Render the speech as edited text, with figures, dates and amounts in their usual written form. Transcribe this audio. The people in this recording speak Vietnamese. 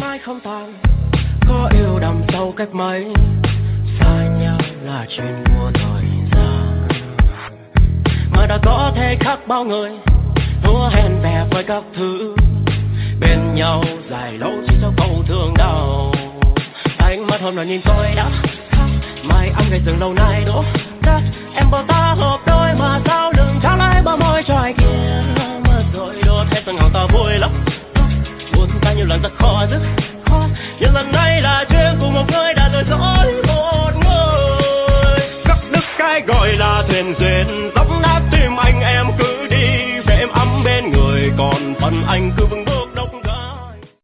mãi không tàn. Có yêu đậm sâu cách mấy, xa nhau là chuyện của thời gian. Mà đã có thể khác bao người, hứa hẹn vẻ với các thứ bên nhau dài lâu chỉ cho câu thương đau. Ánh mắt hôm nào nhìn tôi đã khác, mai anh ngày dừng lâu nay đổ rác.